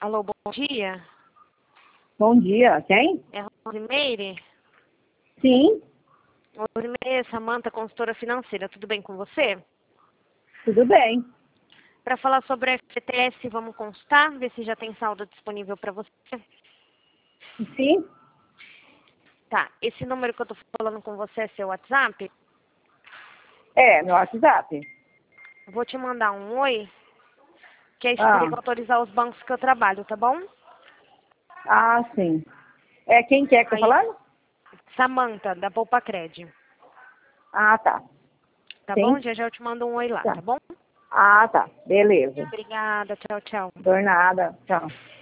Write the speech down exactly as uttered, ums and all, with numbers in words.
Alô, bom dia. Bom dia, quem? É Rosimeire? Sim, Rosimeire, Samanta, consultora financeira. Tudo bem com você? tudo bem. Para falar sobre a F T S, vamos consultar, ver se já tem saldo disponível para você. Sim, Tá, esse número que eu tô falando com você é seu WhatsApp? é, no WhatsApp. Vou te mandar um oi, que aí você Ah, tem que autorizar os bancos que eu trabalho, tá bom? ah, sim. É quem quer que eu Aí, falando? Samanta, da Poupa Cred. Ah, tá. Tá bom? Sim, Já já eu te mando um oi lá, tá. tá bom? Ah, tá. Beleza. Obrigada, tchau, tchau. Por nada. Tchau.